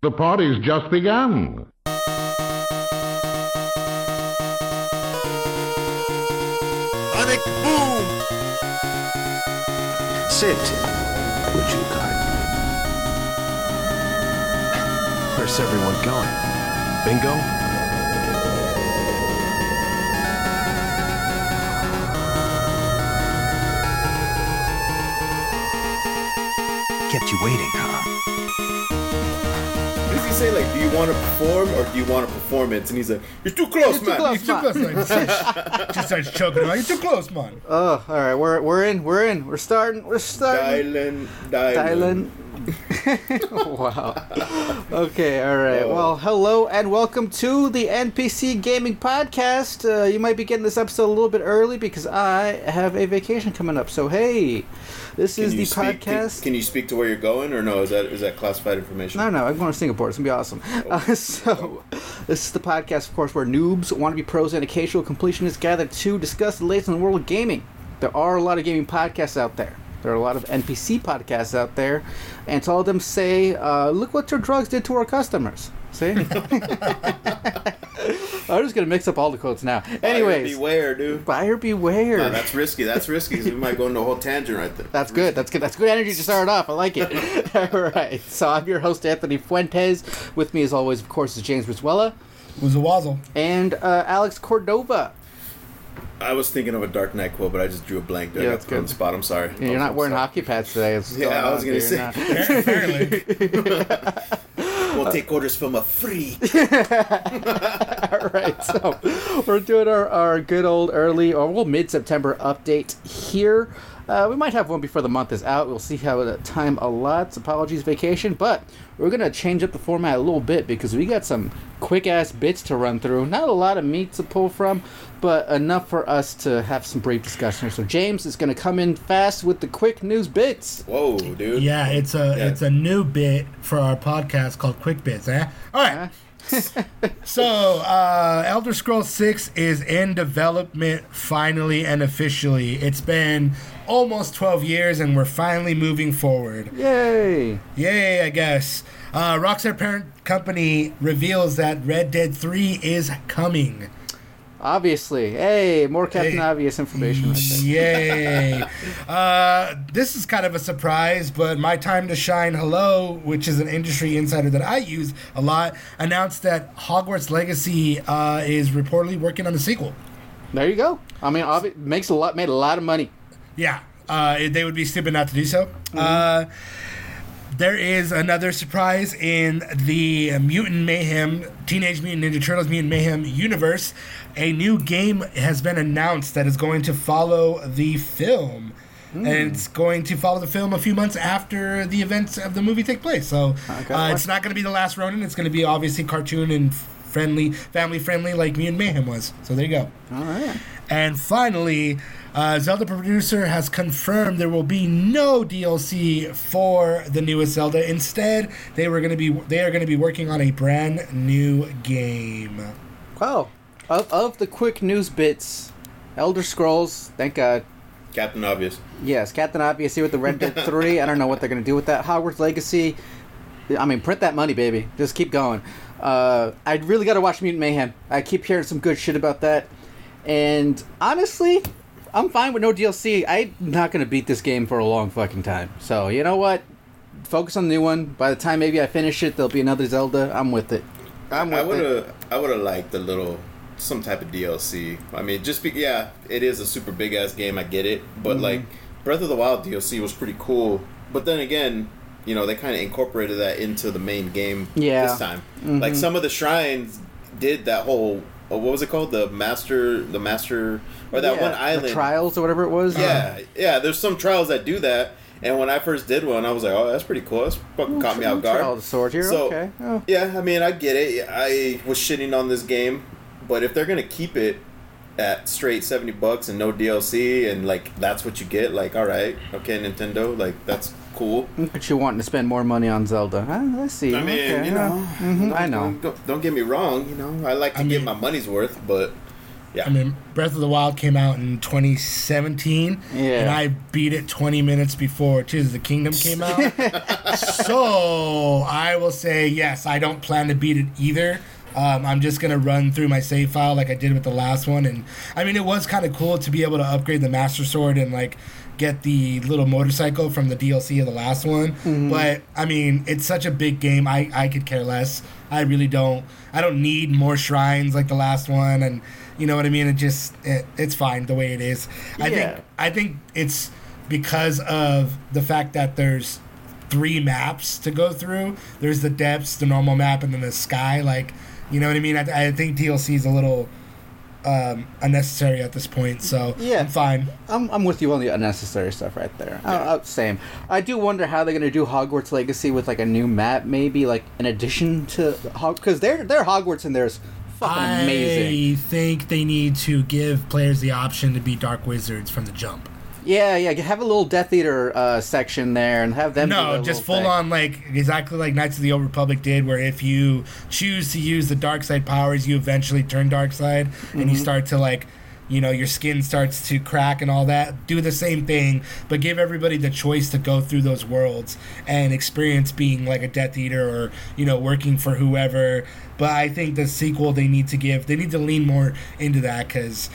The party's just begun. Sonic boom! Sit, would you kindly? Where's everyone going? Bingo? Kept you waiting, huh? What does he say? Like, do you want to perform or do you want a performance? And he's like, you're too close, man. You're too close, man. Just starts choking on. You're too close, man. Oh, all right. We're in. We're starting. Dylan. Wow. Okay. All right. Well, hello and welcome to the NPC Gaming Podcast. You might be getting this episode a little bit early because I have a vacation coming up. So this is the podcast. Can you speak to where you're going, or no? Is that classified information? No. I'm going to Singapore. It's gonna be awesome. So this is the podcast, of course, where noobs, wannabe pros, and occasional completionists gather to discuss the latest in the world of gaming. There are a lot of gaming podcasts out there. There are a lot of NPC podcasts out there, and to all of them say, look what your drugs did to our customers. See? I'm just going to mix up all the quotes now. Anyways. Buyer beware, dude. Buyer beware. No, that's risky. That's risky because we might go into a whole tangent right there. That's good. That's good energy to start off. I like it. All right. So I'm your host, Anthony Fuentes. With me, as always, of course, is James Brizuela. Who's a wazzle? And Alex Cordova. I was thinking of a Dark Knight quote, but I just drew a blank there. Yeah, that's good. On the spot. I'm sorry. You're not wearing hockey pads today. Yeah, I was going to say. Apparently. We'll take orders from a freak. All right, so we're doing our good old early or mid-September update here. We might have one before the month is out. We'll see how the time allots. Apologies, vacation, but we're going to change up the format a little bit because we got some quick-ass bits to run through. Not a lot of meat to pull from, but enough for us to have some brief discussion. So James is going to come in fast with the quick news bits. Whoa, dude. Yeah, it's a new bit for our podcast called Quick Bits, eh? All right. So, Elder Scrolls 6 is in development finally and officially. It's been almost 12 years and we're finally moving forward. Yay, I guess. Rockstar parent company reveals that Red Dead 3 is coming. Obviously. Hey, more Captain Obvious information right there. Yay. This is kind of a surprise, but My Time to Shine Hello, which is an industry insider that I use a lot, announced that Hogwarts Legacy is reportedly working on a sequel. There you go. I mean, made a lot of money. Yeah. They would be stupid not to do so. Mm-hmm. There is another surprise in the Teenage Mutant Ninja Turtles Mutant Mayhem universe. A new game has been announced that is going to follow the film. And it's going to follow the film a few months after the events of the movie take place. So it's not going to be The Last Ronin. It's going to be obviously cartoon and family friendly like Mutant Mayhem was. So there you go. All right. And finally, Zelda producer has confirmed there will be no DLC for the newest Zelda. Instead, they are going to be working on a brand new game. Oh, of the quick news bits, Elder Scrolls, thank God. Captain Obvious. Yes, Captain Obvious here with the Red Dead 3. I don't know what they're going to do with that. Hogwarts Legacy, I mean, print that money, baby. Just keep going. I really got to watch Mutant Mayhem. I keep hearing some good shit about that. And honestly, I'm fine with no DLC. I'm not going to beat this game for a long fucking time. So, you know what? Focus on the new one. By the time maybe I finish it, there'll be another Zelda. I'm with it. I would have liked some type of DLC. I mean, it is a super big ass game. I get it, but like Breath of the Wild DLC was pretty cool. But then again, you know, they kind of incorporated that into the main game this time. Mm-hmm. Like some of the shrines did that whole. What was it called? The master, or that one island. The trials or whatever it was. Yeah. There's some trials that do that. And when I first did one, I was like, "Oh, that's pretty cool." That's fucking caught me off guard. Trial of the Sword here. So, okay. Oh. Yeah, I mean, I get it. I was shitting on this game, but if they're gonna keep it at straight $70 and no DLC, and like that's what you get, like, all right, okay, Nintendo, like that's cool. But you wanting to spend more money on Zelda? I see. I mean, okay. you know, I know. Don't get me wrong. You know, I like to get my money's worth, but Yeah. I mean, Breath of the Wild came out in 2017, and I beat it 20 minutes before Tears of the Kingdom came out. So I will say, yes, I don't plan to beat it either. I'm just going to run through my save file like I did with the last one. And, I mean, it was kind of cool to be able to upgrade the Master Sword and, like, get the little motorcycle from the DLC of the last one. But, I mean, it's such a big game, I could care less. I really don't. I don't need more shrines like the last one, and you know what I mean. It's fine the way it is. I think it's because of the fact that there's 3 maps to go through. There's the depths, the normal map, and then the sky. Like, you know what I mean. I think DLC is a little unnecessary at this point, so I'm fine. I'm with you on the unnecessary stuff right there. Same. I do wonder how they're going to do Hogwarts Legacy with like a new map, maybe like in addition to because their Hogwarts in there is fucking amazing. I think they need to give players the option to be Dark Wizards from the jump. Yeah, have a little Death Eater section there and have them. No, just full on, like exactly like Knights of the Old Republic did, where if you choose to use the dark side powers, you eventually turn dark side, and you start to like, you know, your skin starts to crack and all that. Do the same thing, but give everybody the choice to go through those worlds and experience being like a Death Eater or, you know, working for whoever. But I think the sequel they need to lean more into that because,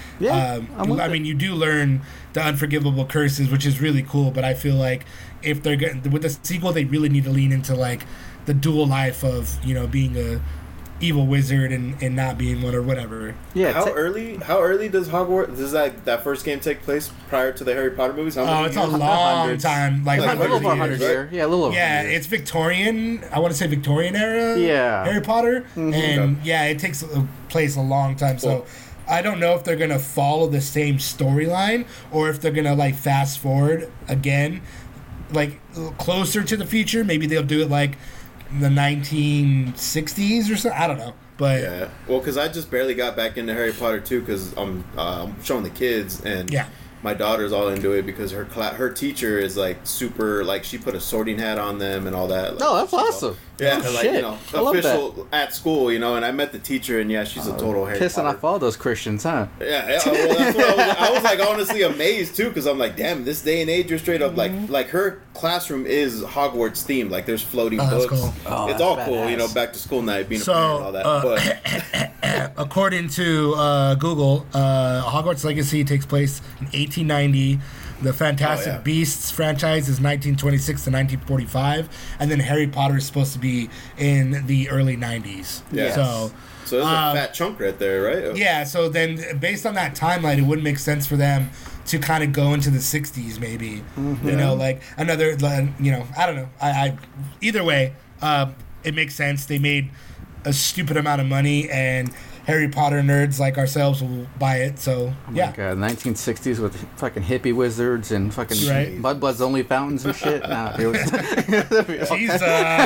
I mean, you do learn the unforgivable curses, which is really cool. But I feel like if they're getting with the sequel, they really need to lean into like the dual life of, you know, being a evil wizard and not being one or whatever. Yeah. How early does Hogwarts? Does that first game take place prior to the Harry Potter movies? It's a long time, like a little over 100 years. years. Yeah, a little over. Yeah, 100 years. it's Victorian. I want to say Victorian era. Yeah. Harry Potter, and it takes place a long time. So I don't know if they're gonna follow the same storyline or if they're gonna like fast forward again, like closer to the future. Maybe they'll do it like the 1960s or something. I don't know, but yeah. Well, because I just barely got back into Harry Potter too, because I'm showing the kids, and my daughter's all into it because her teacher is like super, like she put a sorting hat on them and all that. Like, that's awesome. Yeah, oh, like shit. You know, official at school, you know. And I met the teacher, and she's a total Harry pissing Potter. off all those Christians, huh? Yeah, well, that's what I was like honestly amazed too, because I'm like, damn, this day and age, you're straight up like her classroom is Hogwarts themed. Like there's floating books. Cool. It's all cool, you know. Back to school night, being a parent and all that. But according to Google, Hogwarts Legacy takes place in 1890. The Fantastic Beasts franchise is 1926 to 1945, and then Harry Potter is supposed to be in the early 90s. Yeah. So there's a fat chunk right there, right? Yeah. So then, based on that timeline, it wouldn't make sense for them to kind of go into the 60s, maybe. You know, like another. You know, I don't know. I either way, it makes sense. They made a stupid amount of money, and Harry Potter nerds like ourselves will buy it. So my God, 1960s with fucking hippie wizards and fucking Mudblood's only fountains and shit. Nah, it was Jesus,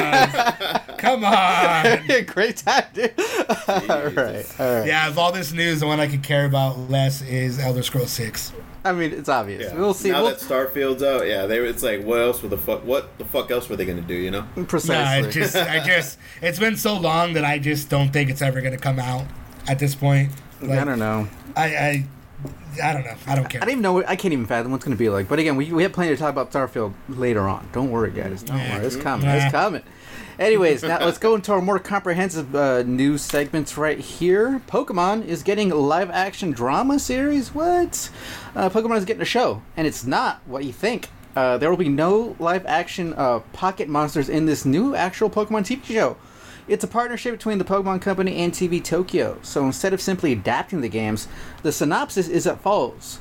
come on! Great time, dude. All right. Yeah, of all this news, the one I could care about less is Elder Scrolls 6. I mean, it's obvious. Yeah. We'll see. Now that Starfield's out, it's like, what the fuck else were they gonna do? You know? Precisely. No, it's been so long that I just don't think it's ever gonna come out. At this point, like, I don't know. I don't know. I don't care. I don't even know. I can't even fathom what's going to be like. But again, we have plenty to talk about Starfield later on. Don't worry, guys. Don't worry. It's coming. It's coming. Anyways, now let's go into our more comprehensive news segments right here. Pokemon is getting a live-action drama series. What? Pokemon is getting a show, and it's not what you think. There will be no live-action Pocket Monsters in this new actual Pokemon TV show. It's a partnership between the Pokemon Company and TV Tokyo. So instead of simply adapting the games, the synopsis is as follows.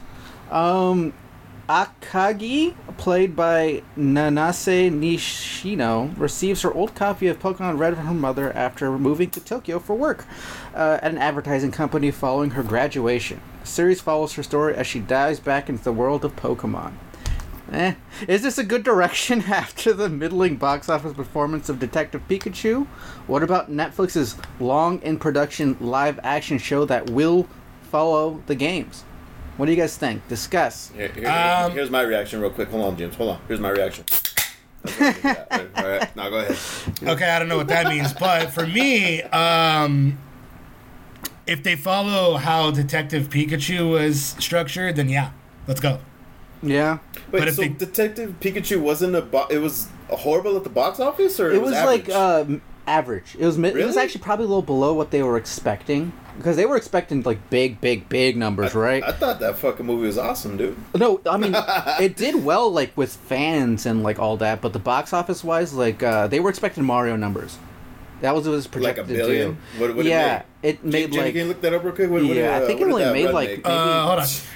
Akagi, played by Nanase Nishino, receives her old copy of Pokemon Red from her mother after moving to Tokyo for work at an advertising company following her graduation. The series follows her story as she dives back into the world of Pokemon. Is this a good direction after the middling box office performance of Detective Pikachu? What about Netflix's long-in-production live-action show that will follow the games? What do you guys think? Discuss. Here's my reaction real quick. Hold on, James. Hold on. Here's my reaction. All right. Now go ahead. Okay, I don't know what that means, but for me, if they follow how Detective Pikachu was structured, then yeah, let's go. Yeah. Wait, But if so they- Detective Pikachu wasn't it was horrible at the box office, or It was average? like average. It was it was Really? actually probably a little below what they were expecting because they were expecting like big numbers, right? I thought that fucking movie was awesome, dude. No, I mean it did well like with fans and like all that, but the box office wise, like they were expecting Mario numbers. That was what it was Like projected $1 billion. to. What Yeah, it it made Jenny, like can you look that up real quick? What Yeah, I think it what only did that made, run like, make? Hold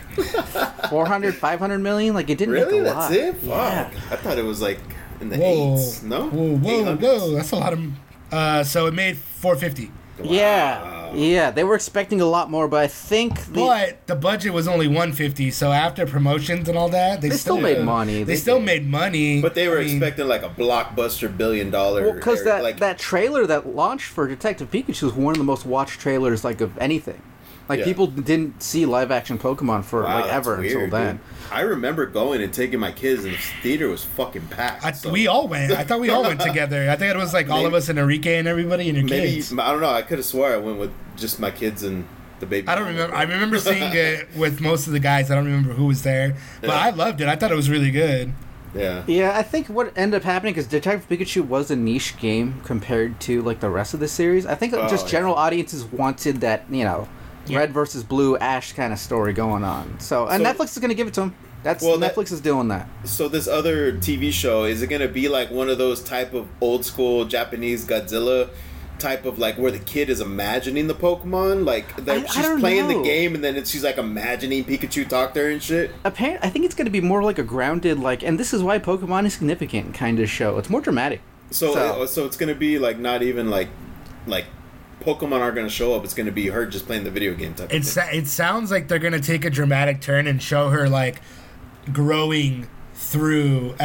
on. 400, 500 million. Like it didn't Really? make a That's lot. it? Fuck. Yeah. I thought it was like in the Whoa, eights. No. whoa, 800s? that's a lot of. So it made 450. Yeah, they were expecting a lot more, but I think But the budget was only 150, so after promotions and all that, they still made money. They They still did. made money. But they were I mean, expecting like a blockbuster $1 billion. because like, that trailer that launched for Detective Pikachu was one of the most watched trailers like of anything. Like Yeah. people didn't see live action Pokemon for wow, like that's ever weird, until then. dude. I remember going and taking my kids, and the theater was fucking packed. so we all went. I thought we all went together. I think it was like all of Maybe- us and Enrique and everybody and your maybe kids. I don't know. I could have swore I went with just my kids and the baby. I don't remember. I remember seeing it with most of the guys. I don't remember who was there, but Yeah. I loved it. I thought it was really good. Yeah. Yeah, I think what ended up happening because Detective Pikachu was a niche game compared to like the rest of the series. I think just yeah. general audiences wanted that Yeah. red versus blue Ash kind of story going on. So So- Netflix is going to give it to them. Well, that- Netflix is doing that. So this other TV show, is it gonna be like one of those type of old school Japanese Godzilla type of like where the kid is imagining the Pokemon? Like I she's don't playing know. the game and then she's like imagining Pikachu talk to her and shit. Apparently, I think it's going to be more like a grounded and this is why Pokemon is significant kind of show. It's more dramatic. So it's gonna be like not even like Pokemon aren't gonna show up. It's gonna be her just playing the video game type. Of thing. It sounds like they're gonna take a dramatic turn and show her like growing through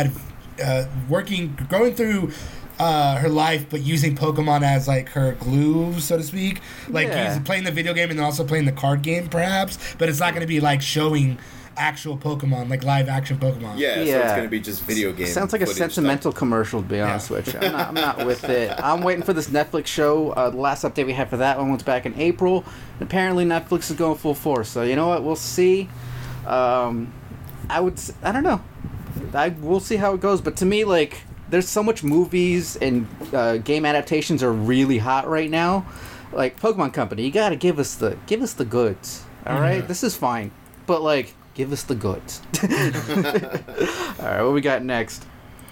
growing through her life, but using Pokemon as like her glue, so to speak. Like Yeah. playing the video game and then also playing the card game, perhaps. But it's not gonna be like showing actual Pokemon, like live action Pokemon. Yeah, so it's gonna be just video game. Sounds like a footage sentimental commercial, to be honest with you. I'm not with it. I'm waiting for this Netflix show. The last update we had for that one was back in April. Apparently, Netflix is going full force. So you know what? We'll see. I don't know. We'll see how it goes. But to me, like, there's so much movies and game adaptations are really hot right now. Like Pokemon Company, you gotta give us the goods. All right, this is fine, but like, give us the goods. All right, what we got next?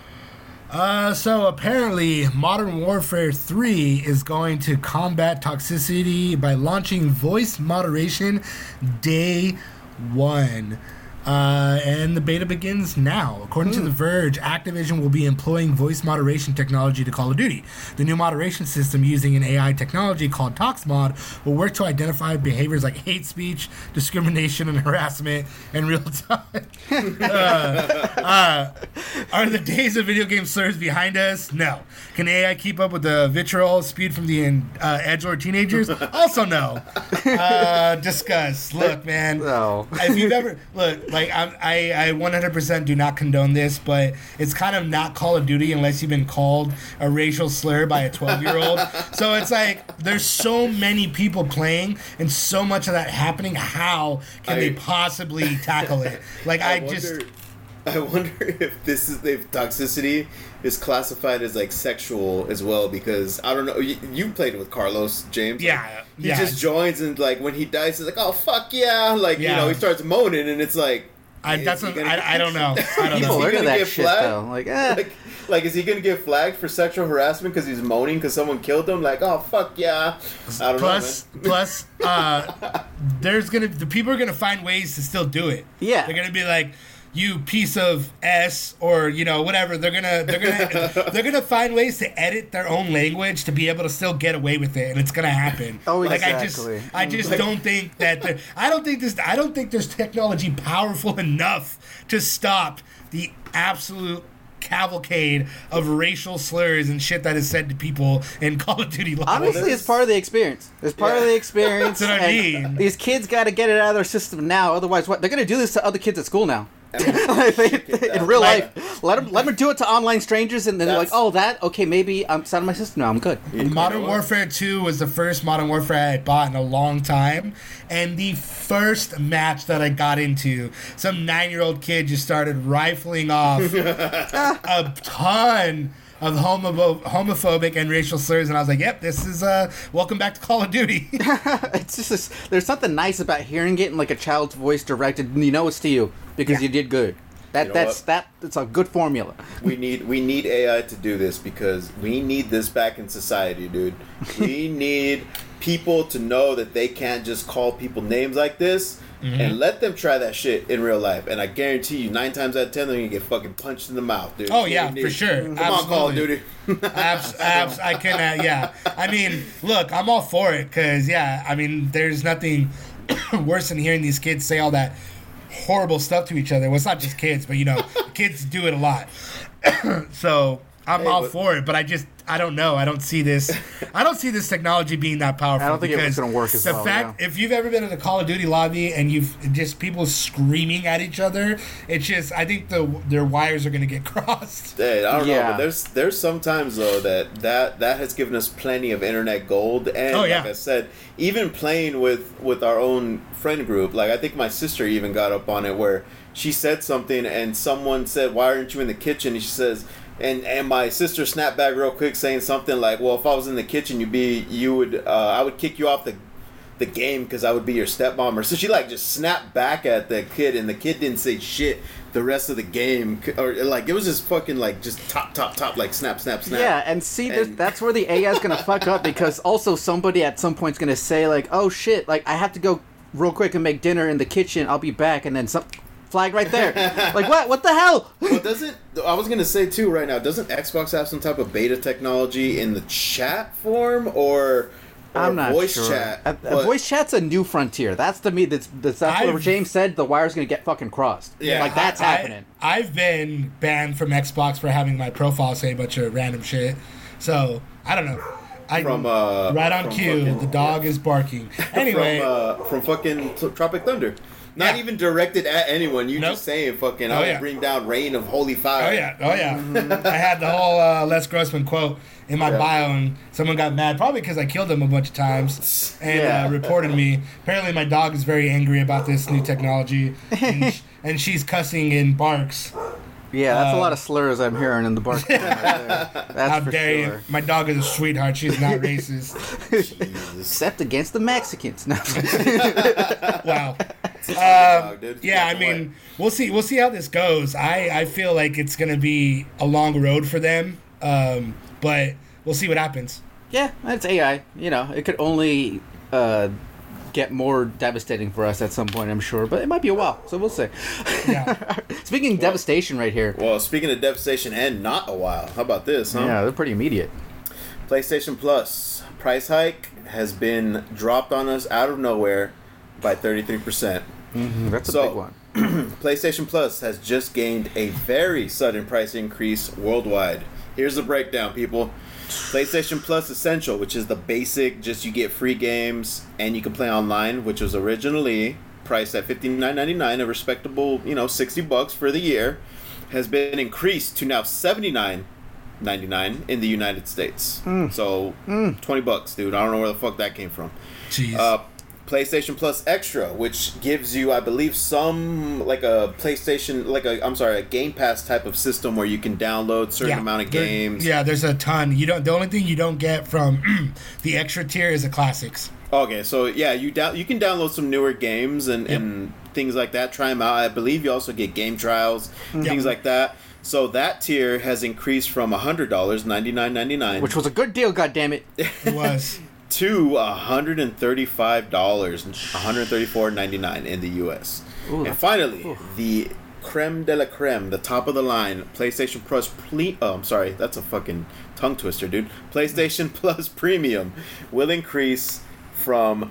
So apparently, Modern Warfare 3 is going to combat toxicity by launching voice moderation day one. And the beta begins now. According to The Verge, Activision will be employing voice moderation technology to Call of Duty. The new moderation system using an AI technology called ToxMod will work to identify behaviors like hate speech, discrimination, and harassment in real time. Are the days of video game slurs behind us? No. Can AI keep up with the vitriol spewed from the edgelord teenagers? Also no. Discuss. Look, man. No. If you've ever like I 100% do not condone this, but it's kind of not Call of Duty unless you've been called a racial slur by a 12-year-old. So it's like there's so many people playing and so much of that happening. How can they possibly tackle it? Like I wonder if if toxicity is classified as like sexual as well, because I don't know. You played with Carlos, James. Yeah, He yeah. just joins and like when he dies, he's like, "Oh fuck yeah!" Like Yeah. he starts moaning, and it's like, I is don't he know. gonna- I don't know. People he are into gonna that get shit flagged? though. Like, Like, is he gonna get flagged for sexual harassment because he's moaning because someone killed him? Like, oh fuck yeah! I don't Plus, there's the people are gonna find ways to still do it. Yeah. They're gonna be like, you piece of S, or whatever. They're gonna find ways to edit their own language to be able to still get away with it, and it's gonna happen. Oh, like exactly. I just don't think that I don't think there's technology powerful enough to stop the absolute cavalcade of racial slurs and shit that is said to people in Call of Duty levels. honestly, it's part of the experience. It's part of the experience. That's what I and mean. These kids got to get it out of their system now. Otherwise, what? They're going to do this to other kids at school now. In real life, let them do it to online strangers, and then they're like, "Oh, maybe I'm out of my system now. I'm good." Modern Warfare 2 was the first Modern Warfare I bought in a long time, and the first match that I got into, some 9-year-old kid just started rifling off a ton of homophobic and racial slurs, and I was like, "Yep, this is welcome back to Call of Duty." It's just there's something nice about hearing it in like a child's voice directed, and you know it's to you because you did good. It's a good formula. We need AI to do this because we need this back in society, dude. We need people to know that they can't just call people names like this. And let them try that shit in real life, and I guarantee you, 9 times out of 10, they're gonna get fucking punched in the mouth, dude. Oh yeah, for sure. Come on, Call of Duty. I can. Yeah. I mean, look, I'm all for it because I mean, there's nothing worse than hearing these kids say all that horrible stuff to each other. Well, it's not just kids, but kids do it a lot. So I'm all for it, but I don't know. I don't see this technology being that powerful. I don't think it's going to work as well. The fact, if you've ever been in a Call of Duty lobby and you've just people screaming at each other, it's just, I think their wires are going to get crossed. Hey, I don't know, but there's sometimes though that has given us plenty of internet gold, and like I said, even playing with our own friend group. Like I think my sister even got up on it where she said something and someone said, "Why aren't you in the kitchen?" And she says. And my sister snapped back real quick saying something like, "Well, if I was in the kitchen, I would kick you off the game because I would be your stepmom." Or so she like just snapped back at the kid, and the kid didn't say shit the rest of the game, or like it was just fucking like just top like snap. Yeah, and see that's where the AI is gonna fuck up because also somebody at some point is gonna say like, "Oh shit, like I have to go real quick and make dinner in the kitchen. I'll be back," and then some. Flag right there. Like, what the hell? Well, I was going to say, too, right now, doesn't Xbox have some type of beta technology in the chat form or I'm not voice sure. chat? Voice chat's a new frontier. That's to me, that's what James said, the wire's going to get fucking crossed. Yeah. Like, that's happening. I've been banned from Xbox for having my profile say a bunch of random shit. So, I don't know. Right on cue, the dog is barking. Anyway. From fucking Tropic Thunder. Not even directed at anyone. You just saying fucking, I will bring down rain of holy fire. Oh, yeah. I had the whole Les Grossman quote in my bio, and someone got mad, probably because I killed him a bunch of times, and reported me. Apparently, my dog is very angry about this new technology, and she's cussing in barks. Yeah, that's a lot of slurs I'm hearing in the bark. Right there. That's how for dare sure. you? My dog is a sweetheart. She's not racist. Except against the Mexicans. No. Wow. I mean, we'll see. We'll see how this goes. I feel like it's gonna be a long road for them, but we'll see what happens. Yeah, it's AI. It could only get more devastating for us at some point, I'm sure, but it might be a while, so we'll see. Yeah. Speaking of devastation right here. Well, speaking of devastation and not a while, how about this, huh? Yeah, they're pretty immediate. PlayStation Plus price hike has been dropped on us out of nowhere by 33%. That's a big one. PlayStation Plus has just gained a very sudden price increase worldwide. Here's the breakdown, people. PlayStation Plus Essential, which is the basic, just you get free games and you can play online, which was originally priced at $59.99, a respectable, $60 for the year, has been increased to now $79.99 in the United States. So $20, dude. I don't know where the fuck that came from. Jeez. PlayStation Plus Extra, which gives you, I believe, a Game Pass type of system where you can download certain amount of games. There's a ton. The only thing you don't get from the extra tier is the classics. Okay, so you can download some newer games and things like that. Try them out. I believe you also get game trials, things like that. So that tier has increased from $100, $99.99, which was a good deal. Goddammit, it was. To $135, $134.99 in the U.S. Ooh, and finally, the creme de la creme, the top of the line, PlayStation Plus. That's a fucking tongue twister, dude. PlayStation Plus Premium will increase from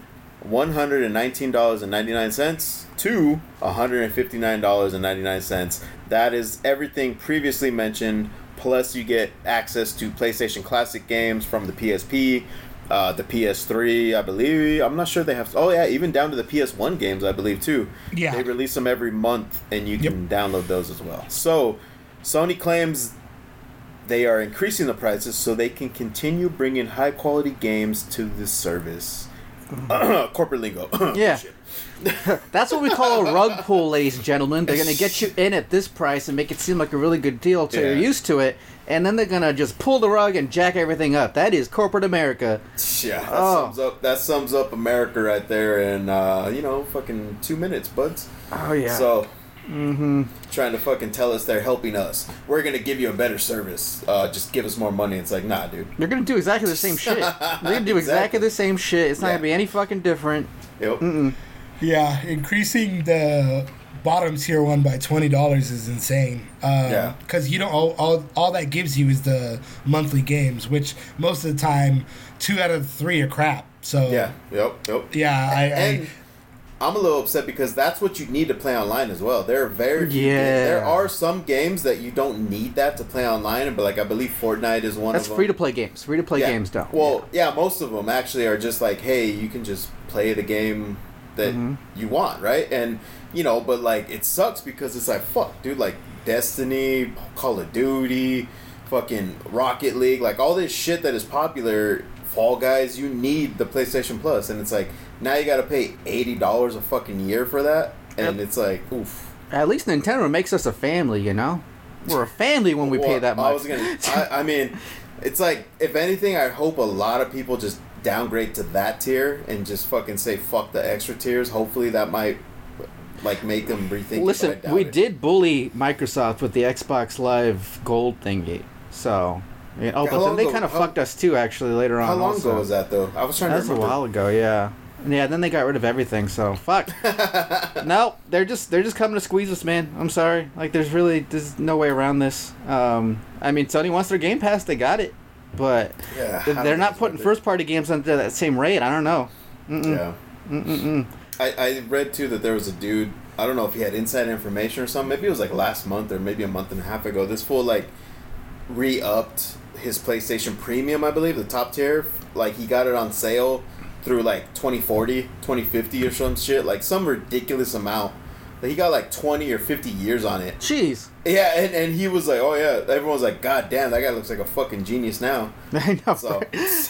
$119.99 to $159.99. That is everything previously mentioned. Plus, you get access to PlayStation Classic games from the PSP. the PS3, I believe. I'm not sure they have. Oh yeah, even down to the PS1 games, I believe too. Yeah. They release them every month, and you can download those as well. So, Sony claims they are increasing the prices so they can continue bringing high quality games to this service. Corporate lingo. Yeah. Shit. That's what we call a rug pull, ladies and gentlemen. They're going to get you in at this price and make it seem like a really good deal till you're used to it, and then they're going to just pull the rug and jack everything up. That is corporate America. Yeah, that sums up America right there in, fucking 2 minutes, buds. Oh, yeah. So, trying to fucking tell us they're helping us. We're going to give you a better service. Just give us more money. It's like, nah, dude. They're going to do exactly the same shit. They're going to do exactly the same shit. It's not going to be any fucking different. Yep. Yeah, increasing the bottom tier one by $20 is insane. Because you don't all that gives you is the monthly games, which most of the time 2 out of 3 are crap. So yep. Yeah, I'm a little upset because that's what you need to play online as well. There are very few games. There are some games that you don't need that to play online, but like I believe Fortnite is one of them. That's free to play games. Free to play games don't. Well, most of them actually are just like, hey, you can just play the game that you want, right? And but like it sucks because it's like, fuck, dude, like Destiny, Call of Duty, fucking Rocket League, like all this shit that is popular, Fall Guys, you need the PlayStation Plus, and it's like now you got to pay $80 a fucking year for that, and it's like, oof. At least Nintendo makes us a family, We're a family when we pay that much. I mean, it's like, if anything, I hope a lot of people just downgrade to that tier and just fucking say fuck the extra tiers. Hopefully that might like make them rethink. Listen, we did bully Microsoft with the Xbox Live Gold thingy, so but then they kind of fucked us too. Actually, later on. How long ago was that though? I was trying to remember. That's a while ago, yeah. Then they got rid of everything. So fuck. No, they're just coming to squeeze us, man. I'm sorry. Like there's no way around this. I mean, Sony wants their Game Pass. They got it. But they're not putting first-party games under that same rate. I don't know. Yeah. I read, too, that there was a dude, I don't know if he had inside information or something. Maybe it was, like, last month or maybe a month and a half ago. This fool, like, re-upped his PlayStation Premium, I believe, the top tier. Like, he got it on sale through, like, 2040, 2050 or some shit. Like, some ridiculous amount. He got like 20 or 50 years on it. Jeez. Yeah, and he was like, oh yeah. Everyone's like, God damn, that guy looks like a fucking genius now. I know. So,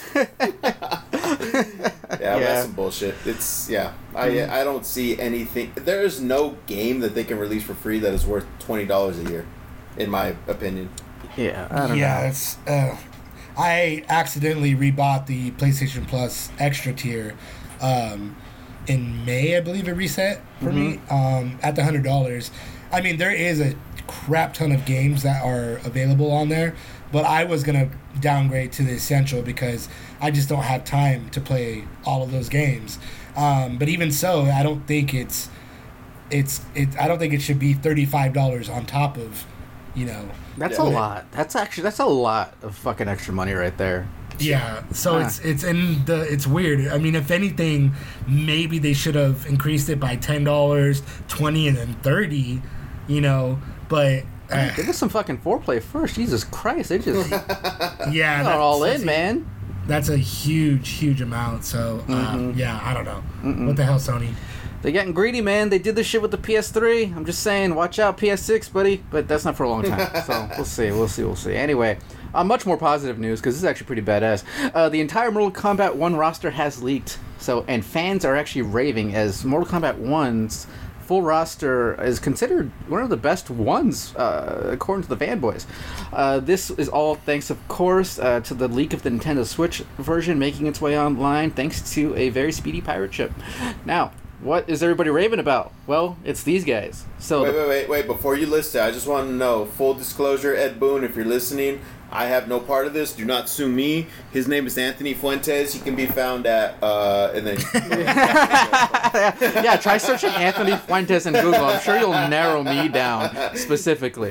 that's some bullshit. It's, I don't see anything. There is no game that they can release for free that is worth $20 a year, in my opinion. Yeah, I don't know. It's, I accidentally rebought the PlayStation Plus extra tier. In May, I believe it reset for me at the $100. I mean, there is a crap ton of games that are available on there, but I was gonna downgrade to the essential because I just don't have time to play all of those games. But even so, I don't think I don't think it should be $35 on top of, That's a lot. That's a lot of fucking extra money right there. Yeah, so it's weird. I mean, if anything, maybe they should have increased it by $10, $20, and then $30. But give us some fucking foreplay first. Jesus Christ, they just they're all in, man. That's a huge amount. So I don't know. What the hell, Sony? They're getting greedy, man. They did this shit with the PS3. I'm just saying, watch out, PS6, buddy. But that's not for a long time. So we'll see. Anyway, much more positive news, because this is actually pretty badass. The entire Mortal Kombat 1 roster has leaked. And fans are actually raving, as Mortal Kombat 1's full roster is considered one of the best ones, according to the fanboys. This is all thanks, of course, to the leak of the Nintendo Switch version making its way online, thanks to a very speedy pirate ship. Now, what is everybody raving about? Well, it's these guys. So wait. Before you list it, I just want to know, full disclosure, Ed Boon, if you're listening, I have no part of this. Do not sue me. His name is Anthony Fuentes. He can be found at, and then... yeah, try searching Anthony Fuentes in Google. I'm sure you'll narrow me down specifically.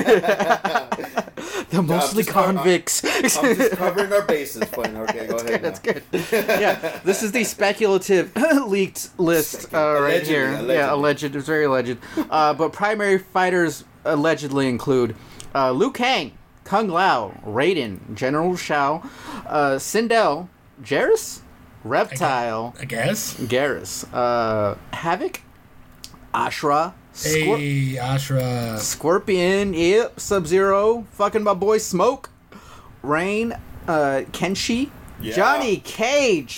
The mostly convicts. I'm just covering our bases. Fine. Okay, go ahead. That's good. Yeah, this is the speculative leaked list right here. Allegedly. Yeah, alleged. It's very alleged. But primary fighters allegedly include Liu Kang, Kung Lao, Raiden, General Shao, Sindel, Jairus, Reptile, I guess. Garrus, Havoc, Ashra, Hey, Ashra. Scorpion, yep, Sub-Zero, fucking my boy Smoke, Rain, Kenshi, Yeah. Johnny Cage,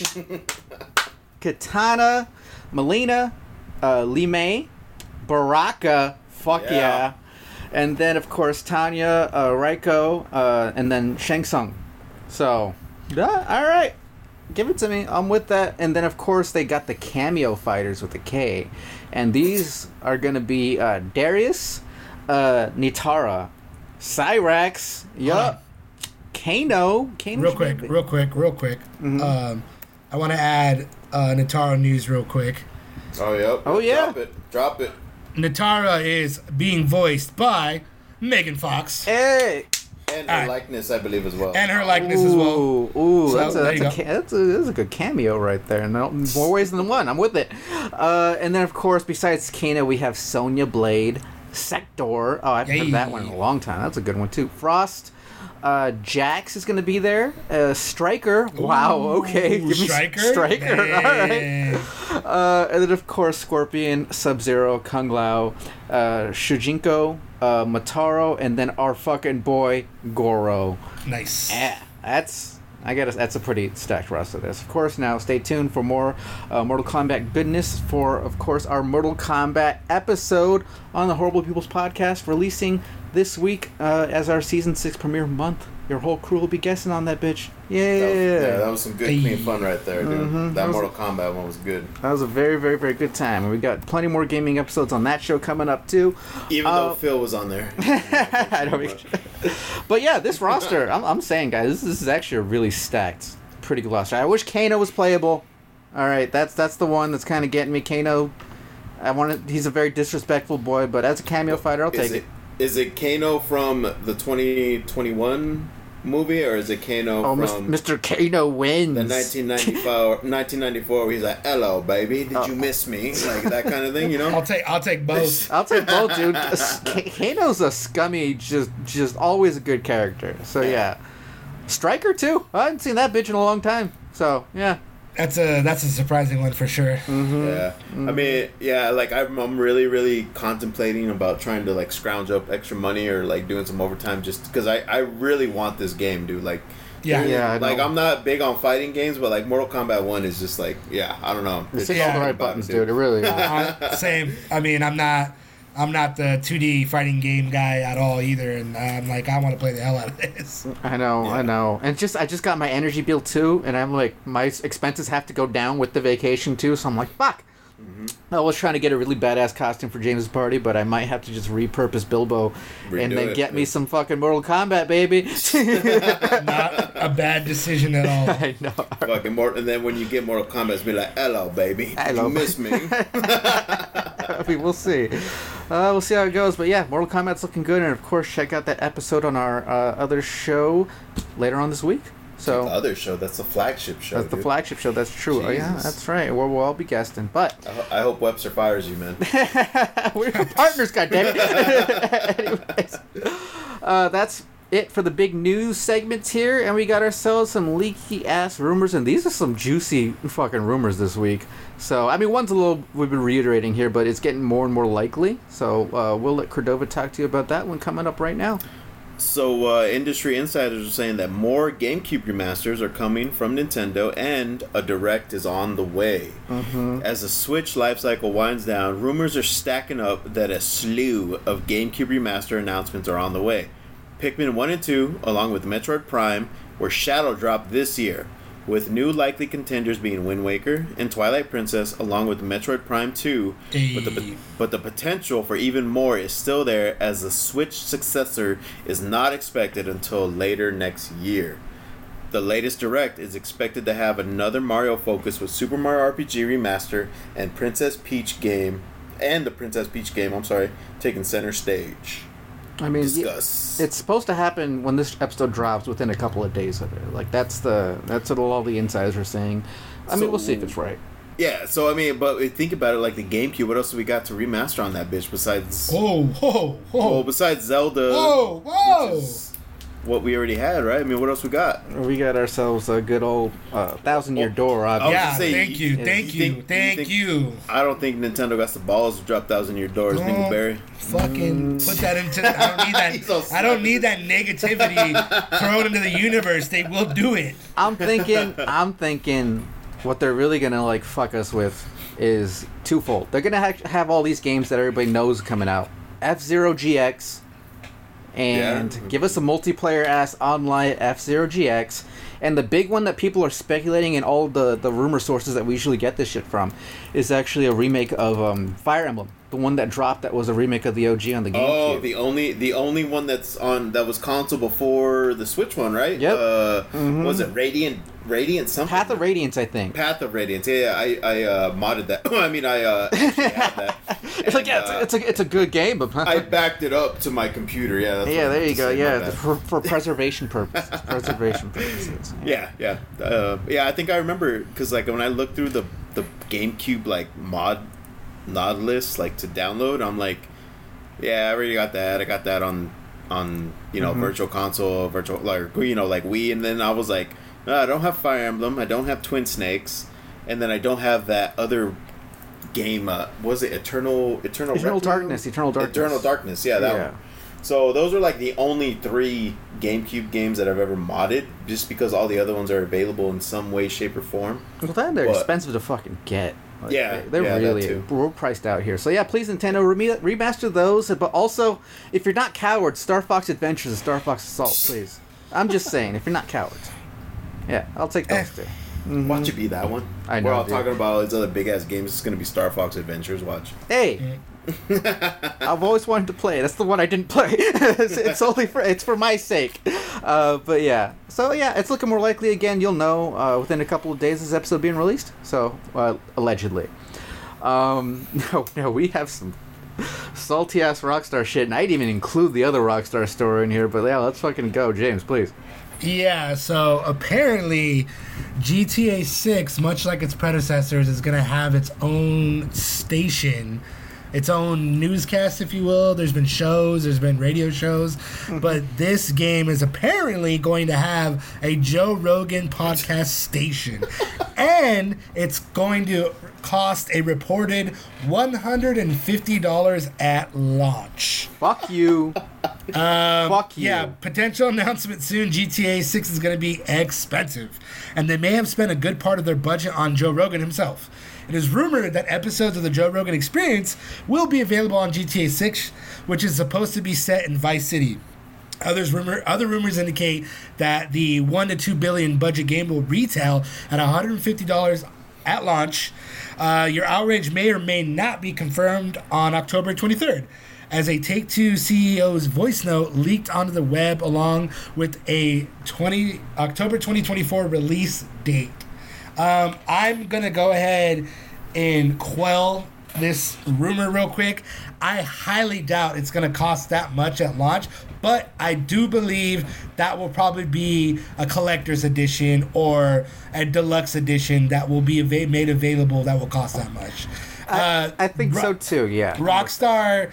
Katana, Melina, Lee May, Baraka, fuck yeah. Yeah. And then, of course, Tanya, Raiko, and then Shang Tsung. So, alright. Give it to me. I'm with that. And then, of course, they got the cameo fighters with the K. And these are going to be Darius, Nitara, Cyrax, yup, Kano. Real quick. Mm-hmm. I want to add Natara news real quick. Oh, yep. Oh, yeah. Drop it. Natara is being voiced by Megan Fox. Hey. And her Alright. likeness, I believe, as well. And her likeness as well. Ooh, So, that's there you a good cameo right there. No, more ways than one. I'm with it. And then, of course, besides Kano, we have Sonya Blade, Sector. Oh, I've heard that one in a long time. That's a good one, too. Frost. Jax is going to be there. Striker. Wow, okay. Give me Striker? Striker. All right. Hey. And then, of course, Scorpion, Sub-Zero, Kung Lao, Shujinko, Mataro, and then our fucking boy, Goro. Nice. Yeah, that's a pretty stacked roster. This, of course. Now, stay tuned for more Mortal Kombat goodness. For, of course, our Mortal Kombat episode on the Horrible People's podcast, releasing this week as our season 6 premiere month. Your whole crew will be guessing on that bitch. Yeah, That was some good, clean fun right there, dude. Mm-hmm. That Mortal Kombat one was good. that was a very, very, very good time. And we got plenty more gaming episodes on that show coming up too. Even though Phil was on there. I don't mean, but yeah, this roster, I'm saying, guys, this is actually a really stacked, pretty good roster. I wish Kano was playable. All right, that's the one that's kind of getting me. Kano, he's a very disrespectful boy, but as a cameo fighter, I'll take it. Is it Kano from the 2021 movie, or is it Kano from Mr. Kano wins. the 1994 where he's like, "Hello, baby, did you miss me?" Like that kind of thing, you know? I'll take both. I'll take both, dude. Kano's a scummy, just always a good character. So yeah, Striker too. I haven't seen that bitch in a long time. So yeah. That's a surprising one for sure. Mm-hmm. Yeah, I mean, yeah, like I'm really, really contemplating about trying to like scrounge up extra money or like doing some overtime just because I really want this game, dude. Like, Yeah. I like know. I'm not big on fighting games, but like Mortal Kombat 1 is just like, yeah, I don't know. It's It's hitting all the something right about buttons, it, dude. It really is. Same. I mean, I'm not the 2D fighting game guy at all either, and I'm like, I want to play the hell out of this. I know. And I just got my energy bill too, and I'm like, my expenses have to go down with the vacation too, so I'm like, fuck. I was trying to get a really badass costume for James' party, but I might have to just repurpose Bilbo and then get me some fucking Mortal Kombat, baby. Not a bad decision at all. I know. Fucking more, and then when you get Mortal Kombat, it's be like, "Hello, baby, did Hello. you miss me?" I mean, we'll see. We'll see how it goes. But yeah, Mortal Kombat's looking good, and of course, check out that episode on our other show later on this week. So The other show, that's the flagship show. that's the dude. flagship show. That's true. Oh yeah, Jesus. that's right. We'll all be guesting, but I hope Webster fires you, man. we're partners, goddammit. Anyways, that's it for the big news segments here, and we got ourselves some leaky ass rumors, and these are some juicy fucking rumors this week. So I mean, one's a little we've been reiterating here, but it's getting more and more likely. So we'll let Cordova talk to you about that one coming up right now. So, industry insiders are saying that more GameCube remasters are coming from Nintendo, and a Direct is on the way. As the Switch lifecycle winds down, rumors are stacking up that a slew of GameCube remaster announcements are on the way. Pikmin 1 and 2, along with Metroid Prime, were shadow dropped this year, with new likely contenders being Wind Waker and Twilight Princess, along with Metroid Prime 2. But the potential for even more is still there, as the Switch successor is not expected until later next year. The latest Direct is expected to have another Mario focus with Super Mario RPG Remaster and the Princess Peach game, taking center stage. I mean, Discuss. it's supposed to happen when this episode drops within a couple of days of it. Like that's what all the insiders are saying. I mean, we'll see if it's right. Yeah, so I mean, but think about it, like the GameCube, what else do we got to remaster on that bitch besides... Whoa. Well, besides Zelda... Whoa. which is, what we already had, right? I mean, what else we got? We got ourselves a good old 1,000-year door, I was obviously. Yeah, gonna say, thank you, thank you. I don't think Nintendo got the balls to drop 1,000-year doors, Dingleberry. Fucking put that into. I don't need that. He's all I don't need that negativity thrown into the universe. They will do it. I'm thinking what they're really gonna like fuck us with is twofold. They're gonna have all these games that everybody knows coming out. F-Zero GX, and give us a multiplayer ass online F-Zero GX. And the big one that people are speculating in all the rumor sources that we usually get this shit from is actually a remake of Fire Emblem. The one that dropped that was a remake of the OG on the GameCube. Oh, the only one that was console before the Switch one, right? Yep. Was it Radiant something? Path of Radiance, I think. Path of Radiance. Yeah, I modded that. I mean, I actually had that. It's like, yeah, it's a good game, but I backed it up to my computer. Yeah. That's yeah, what I there meant you to go. say, Yeah, my bad. for preservation purposes. Preservation purposes. Yeah. I think I remember because like when I looked through the GameCube like mod list like to download, I'm like, yeah, I already got that. I got that on Virtual Console, like Wii, and then I was like, I don't have Fire Emblem, I don't have Twin Snakes, and then I don't have that other game. Was it Eternal Darkness? Eternal Darkness. Yeah, that one. So those are like the only 3 GameCube games that I've ever modded, just because all the other ones are available in some way, shape, or form. Well, then they're expensive to fucking get. Like, yeah, they're really that too. We're priced out here. So yeah, please Nintendo remaster those. But also, if you're not cowards, Star Fox Adventures and Star Fox Assault, please. I'm just saying, if you're not cowards, yeah, I'll take those two. Watch it be that one. I know, We're all dude. talking about these other big ass games. It's gonna be Star Fox Adventures. Watch. Hey, I've always wanted to play. That's the one I didn't play. it's for my sake. But yeah, so yeah, it's looking more likely again. You'll know within a couple of days this episode being released. So allegedly. No, we have some salty ass Rockstar shit, and I didn't even include the other Rockstar story in here. But yeah, let's fucking go, James, please. Yeah, so apparently GTA 6, much like its predecessors, is going to have its own station, its own newscast, if you will. There's been shows, there's been radio shows, but this game is apparently going to have a Joe Rogan podcast station. And it's going to cost a reported $150 at launch. Fuck you. Fuck you. Yeah, potential announcement soon. GTA 6 is going to be expensive, and they may have spent a good part of their budget on Joe Rogan himself. It is rumored that episodes of the Joe Rogan Experience will be available on GTA 6, which is supposed to be set in Vice City. Other rumors indicate that the $1 to $2 billion budget game will retail at $150 at launch. Your outrage may or may not be confirmed on October 23rd, as a Take-Two CEO's voice note leaked onto the web along with a October 2024 release date. I'm going to go ahead and quell this rumor real quick. I highly doubt it's going to cost that much at launch, but I do believe that will probably be a collector's edition or a deluxe edition that will be made available that will cost that much. I think so too, yeah. Rockstar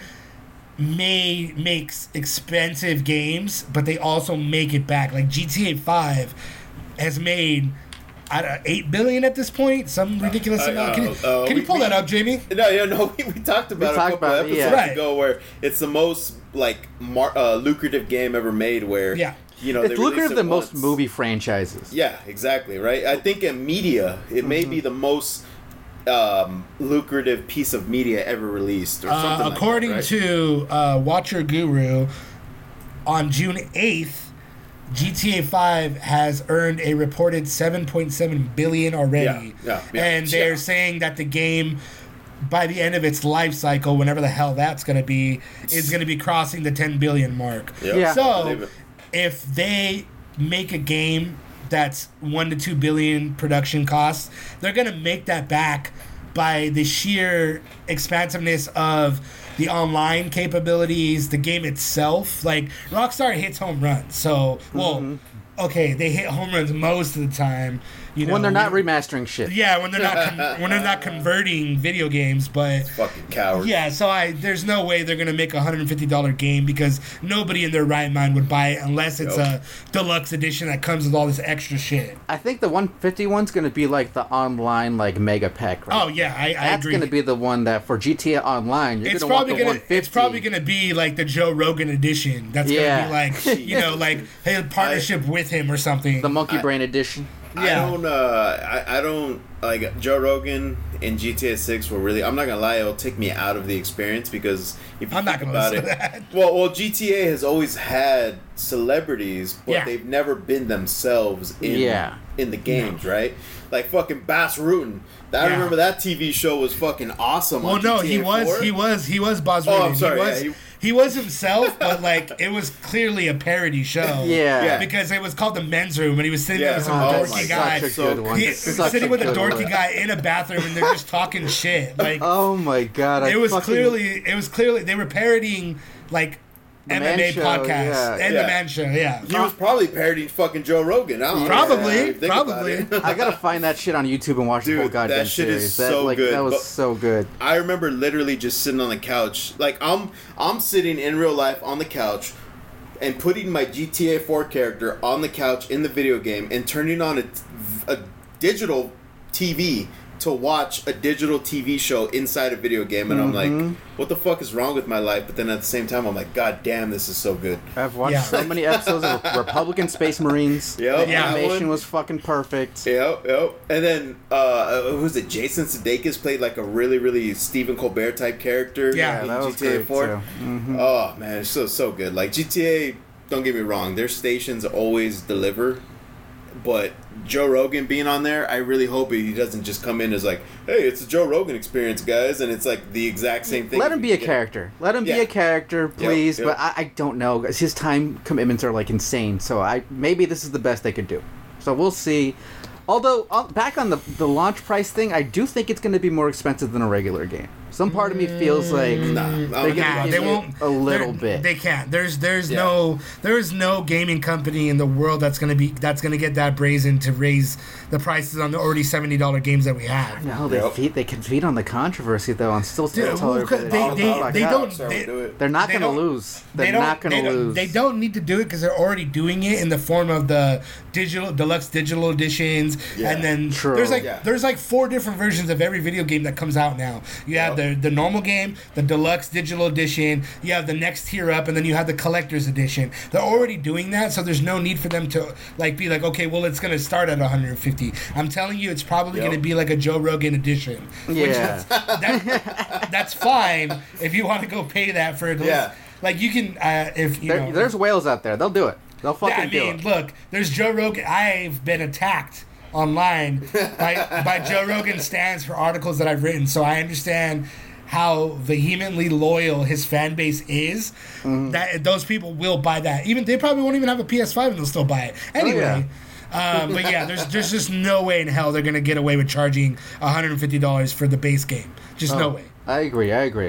makes expensive games, but they also make it back. Like GTA 5 has made $8 billion at this point, some ridiculous amount. Can you pull that up, Jamie? No. We talked about it a couple of episodes ago where it's the most like lucrative game ever made. Where it's lucrative than most movie franchises. Yeah, exactly. Right. I think in media, it may be the most lucrative piece of media ever released, or something. According like that, right? to Watcher Guru, on June 8th. GTA 5 has earned a reported $7.7 billion already. And they're saying that the game, by the end of its life cycle, whenever the hell that's going to be, is going to be crossing the $10 billion mark. So, if they make a game that's $1 to $2 billion production costs, they're going to make that back by the sheer expansiveness of the online capabilities, the game itself. Like, Rockstar hits home runs. So, they hit home runs most of the time. You know, when they're not remastering shit. Yeah, when they're not when they're not converting video games, but Fucking cowards. yeah, so there's no way they're gonna make a $150 game because nobody in their right mind would buy it unless it's a deluxe edition that comes with all this extra shit. I think the 150 one's going to be like the online like mega pack. Right? Oh yeah, I That's agree. going to be the one that for GTA Online you're It's going to want probably the gonna 150. it's probably gonna be like the Joe Rogan edition. That's Yeah. gonna be like like a partnership with him or something. the Monkey Brain edition. Yeah. I don't like Joe Rogan and GTA 6 will really. I'm not gonna lie, it'll take me out of the experience because if you I'm not think gonna about listen it, to that. well, GTA has always had celebrities, but Yeah. they've never been themselves in the games, right? Like fucking Bas Rutten. I Yeah. remember that TV show was fucking awesome. Well, on no, GTA he was 4. Bas Oh, Rutten. I'm sorry, He was, he was himself, but like it was clearly a parody show. Yeah. Because it was called the men's room, and he was sitting there Yeah. with some Oh dorky my guy. Such a So good one. He, Such sitting a with a good dorky one. guy in a bathroom, and they're just talking shit. Like Oh my god! it was clearly they were parodying like The Man MMA Show, podcasts yeah. and Yeah. the Man Show. Yeah. He was probably parodying fucking Joe Rogan. I don't know. Probably, If you think about probably. it. I gotta find that shit on YouTube and watch the Dude, whole goddamn that shit is series. That, so good, That was but- so good. I remember literally just sitting on the couch, like I'm sitting in real life on the couch, and putting my GTA 4 character on the couch in the video game, and turning on a digital TV to watch a digital TV show inside a video game, and I'm like, what the fuck is wrong with my life? But then at the same time, I'm like, god damn, this is so good. I've watched Yeah. so many episodes of Republican Space Marines. Yep, The Yeah. that animation one. was fucking perfect. Yep. And then who's it? Jason Sudeikis played like a really, really Stephen Colbert type character. Yeah, in that was GTA great 4. too. Oh man, it's so good. Like GTA, don't get me wrong, their stations always deliver. But Joe Rogan being on there, I really hope he doesn't just come in as like, hey, it's a Joe Rogan experience, guys, and it's like the exact same thing. Let him be a character. Let him be Yeah. a character, please. yep. But I don't know. His time commitments are like insane. So maybe this is the best they could do. So we'll see. Although back on the launch price thing, I do think it's going to be more expensive than a regular game. Some part of me feels like Nah, they're nah, going Nah, to they give won't. it a little they're- bit. They can't. There's Yeah. no gaming company in the world that's gonna get that brazen to raise the prices on the already $70 games that we have. No, Yep. they can feed on the controversy though, and still Dude, tell well, everybody. they- "Oh, they- fuck they out." don't- Rockstar will do it. They're not they going to don't- lose. They're not going to lose. They don't need to do it because they're already doing it in the form of the deluxe digital editions, Yeah. and then True. there's like 4 different versions of every video game that comes out now. You have the normal game, the deluxe digital edition, you have the next tier up, and then you have the collector's edition. They're already doing that, so there's no need for them to like be like, okay, well, it's gonna start at 150. I'm telling you, it's probably Yep. gonna be like a Joe Rogan edition. Yeah. That's fine if you want to go pay that for it. Yeah. Like you can, if you know. There's whales out there. They'll do it. They'll fucking Yeah, I mean, do it. look, there's Joe Rogan. I've been attacked online by Joe Rogan stands for articles that I've written, so I understand how vehemently loyal his fan base is. That those people will buy that. Even they probably won't even have a PS5 and they'll still buy it anyway. But yeah, there's just no way in hell they're gonna get away with charging $150 for the base game. Just no way. I agree.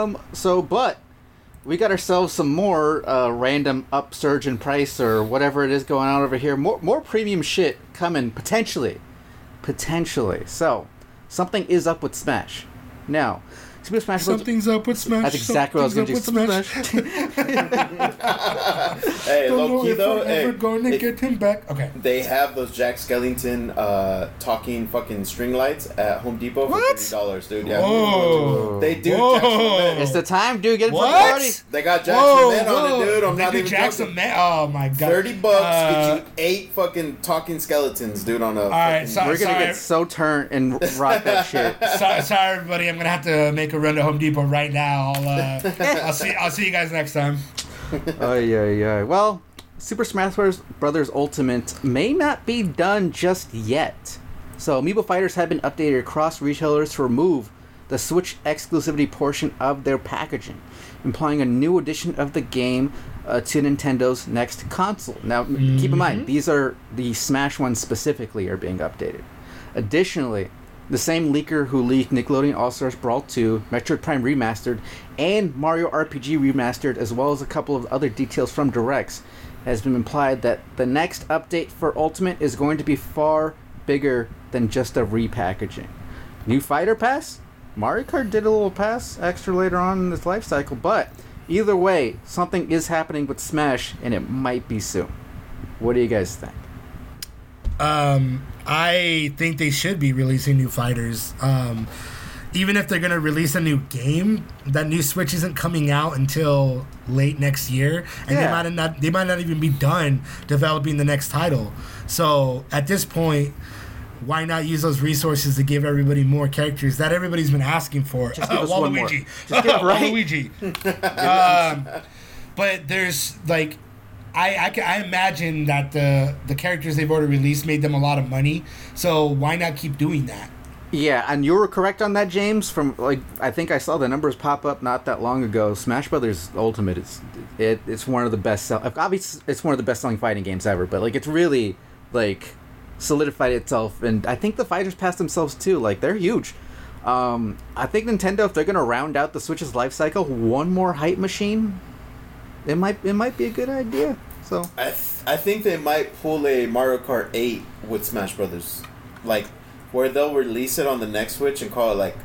But we got ourselves some more random upsurge in price or whatever it is going on over here. More premium shit coming potentially. So something is up with Smash. Now, Super Smash Bros. Something's up with Smash. That's exactly what I was going to do. Something's Super up with Smash. Hey, Don't low know key if though, we're ever going to hey, get him back. Okay. they have those Jack Skellington talking fucking string lights at Home Depot for What? $30, dude. Yeah, Whoa. they do. Whoa. Jackson Man. It's the time, dude. Get it for the What? party. They got Jackson Whoa, Man on it, dude. I'm they not do even Jackson joking. Man. Oh my god. $30 get you 8 fucking talking skeletons, dude. On a right, fucking- so- We're going to Sorry. get so turned and rock that shit. Sorry, everybody. I'm gonna have to make a run to Home Depot right now. I'll see you guys next time. Yeah. Well, Super Smash Bros. Ultimate may not be done just yet. So, Amiibo Fighters have been updated across retailers to remove the Switch exclusivity portion of their packaging, implying a new edition of the game to Nintendo's next console. Now, keep in mind, these are the Smash ones specifically are being updated. Additionally, the same leaker who leaked Nickelodeon All-Stars Brawl 2, Metroid Prime Remastered, and Mario RPG Remastered, as well as a couple of other details from Directs, has been implied that the next update for Ultimate is going to be far bigger than just a repackaging. New fighter pass? Mario Kart did a little pass extra later on in its life cycle, but either way, something is happening with Smash, and it might be soon. What do you guys think? I think they should be releasing new fighters. Even if they're going to release a new game, that new Switch isn't coming out until late next year, and they might not even be done developing the next title. So at this point, why not use those resources to give everybody more characters that everybody's been asking for? Just give us one more. Waluigi. Just give, right? Waluigi. But there's like, I imagine that the characters they've already released made them a lot of money. So why not keep doing that? Yeah, and you were correct on that, James. From I think I saw the numbers pop up not that long ago. Smash Brothers Ultimate it's one of the best obviously it's one of the best selling fighting games ever. But like it's really like solidified itself, and I think the fighters pass themselves too. Like they're huge. I think Nintendo, if they're gonna round out the Switch's life cycle, one more hype machine, it might be a good idea. So I think they might pull a Mario Kart 8 with Smash Brothers, like where they'll release it on the next Switch and call it like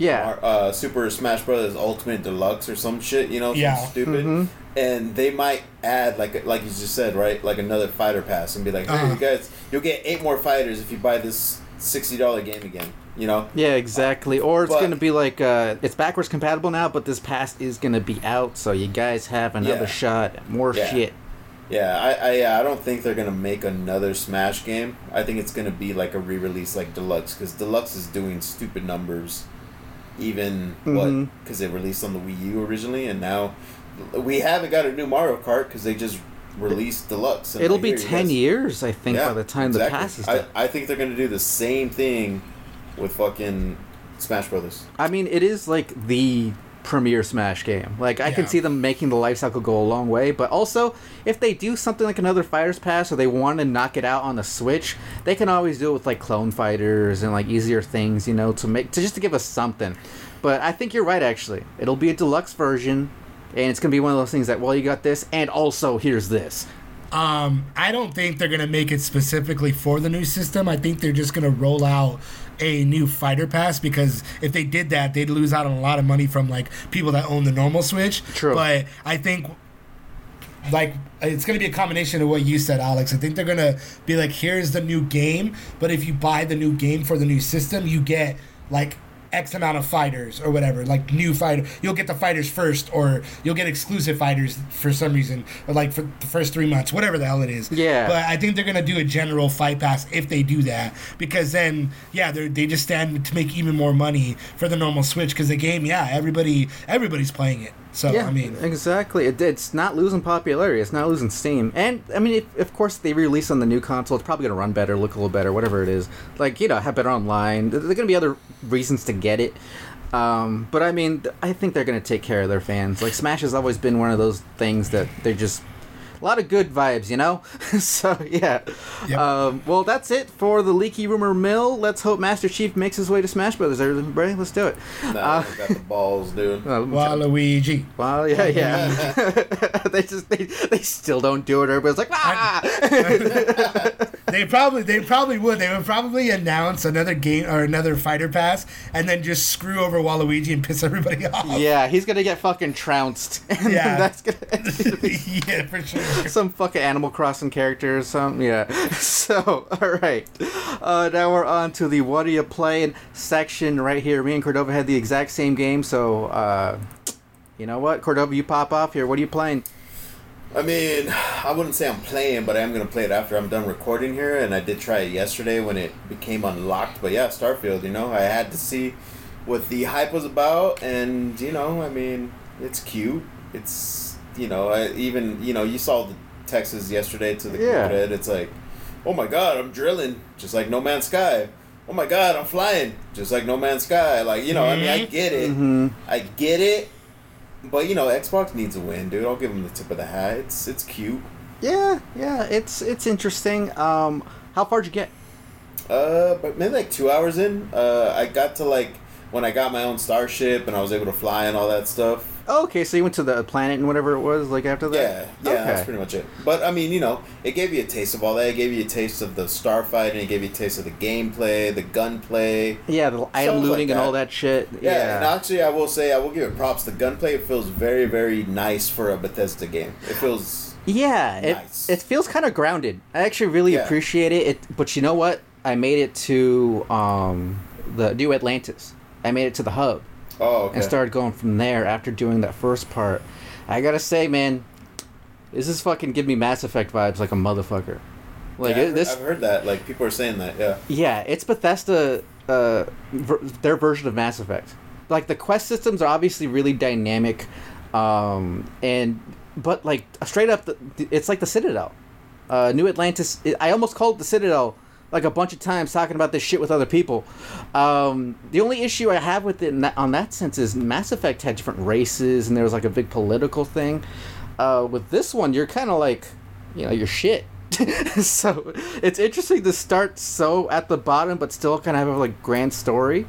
Super Smash Brothers Ultimate Deluxe or some shit, some stupid. And they might add like you just said, right, like another fighter pass and be like, hey, you guys, you'll get 8 more fighters if you buy this $60 game again. Yeah, exactly. Or it's gonna be like it's backwards compatible now, but this pass is gonna be out, so you guys have another shot at more shit. Yeah, I don't think they're gonna make another Smash game. I think it's gonna be like a re-release like Deluxe, because Deluxe is doing stupid numbers, even because they released on the Wii U originally, and now we haven't got a new Mario Kart because they just released Deluxe. It'll be 10 years, I think, by the time the pass is done. I think they're gonna do the same thing with fucking Smash Brothers. I mean, it is like the premier Smash game. Like, I can see them making the life cycle go a long way, but also, if they do something like another Fighters Pass, or they want to knock it out on the Switch, they can always do it with, like, clone fighters and, like, easier things, to give us something. But I think you're right, actually. It'll be a deluxe version, and it's going to be one of those things that, well, you got this, and also, here's this. I don't think they're going to make it specifically for the new system. I think they're just going to roll out a new fighter pass, because if they did that, they'd lose out on a lot of money from like people that own the normal Switch. True. But I think like it's going to be a combination of what you said, Alex. I think they're going to be like, here's the new game, but if you buy the new game for the new system, you get like X amount of fighters or whatever, like new fighter. You'll get the fighters first, or you'll get exclusive fighters for some reason, or like for the first 3 months, whatever the hell it is. Yeah. But I think they're gonna do a general fight pass if they do that, because then they just stand to make even more money for the normal Switch, because the game, everybody's playing it. So yeah, I mean, exactly. It's not losing popularity. It's not losing steam. And I mean, if of course they release on the new console, it's probably gonna run better, look a little better, whatever it is. Like, have better online. There's gonna be other reasons to get it. But I mean, I think they're gonna take care of their fans. Like, Smash has always been one of those things that they're just a lot of good vibes, So yeah. Yep. Well, that's it for the leaky rumor mill. Let's hope Master Chief makes his way to Smash Brothers. Everybody, let's do it. Nah, they got the balls, dude. Waluigi. Well, yeah. they still don't do it. Everybody's like, ah. They probably would. They would probably announce another game or another fighter pass, and then just screw over Waluigi and piss everybody off. Yeah, he's gonna get fucking trounced. Yeah, that's gonna. Yeah, for sure. Some fucking Animal Crossing character or something. Yeah. So, all right. Now we're on to the what are you playing section right here. Me and Cordova had the exact same game, so you know what, Cordova, you pop off here. What are you playing? I mean, I wouldn't say I'm playing, but I am going to play it after I'm done recording here, and I did try it yesterday when it became unlocked. But yeah, Starfield, I had to see what the hype was about, and, I mean, it's cute. It's, you saw the texts yesterday to the Reddit. It's like, oh my god, I'm drilling, just like No Man's Sky. Oh my god, I'm flying, just like No Man's Sky. Like, I mean, I get it. Mm-hmm. I get it. But, Xbox needs a win, dude. I'll give them the tip of the hat. It's cute. Yeah, it's interesting. How far'd you get? But maybe like 2 hours in. I got to when I got my own starship and I was able to fly and all that stuff. Oh, okay, so you went to the planet and whatever it was, like, after that? Yeah, Okay. that's pretty much it. But, I mean, it gave you a taste of all that. It gave you a taste of the starfighting. It gave you a taste of the gameplay, the gunplay. Yeah, the item Stuff looting like and all that. that shit. Yeah, and actually, I will give it props. The gunplay, it feels very, very nice for a Bethesda game. It feels... Yeah, Nice. it feels kind of grounded. I actually really Yeah. appreciate it. But you know what? I made it to the New Atlantis. I made it to the hub. Oh, okay. And started going from there after doing that first part. I gotta say, man, this is fucking give me Mass Effect vibes like a motherfucker. Like Yeah, this, I've heard that. Like, people are saying that, yeah. yeah, it's Bethesda, their version of Mass Effect. Like the quest systems are obviously really dynamic, but like straight up, it's like the Citadel. New Atlantis. I almost called it the Citadel like a bunch of times talking about this shit with other people. The only issue I have with it on that sense is Mass Effect had different races and there was like a big political thing. With this one, you're kind of like, you're shit. So it's interesting to start so at the bottom, but still kind of have a like grand story.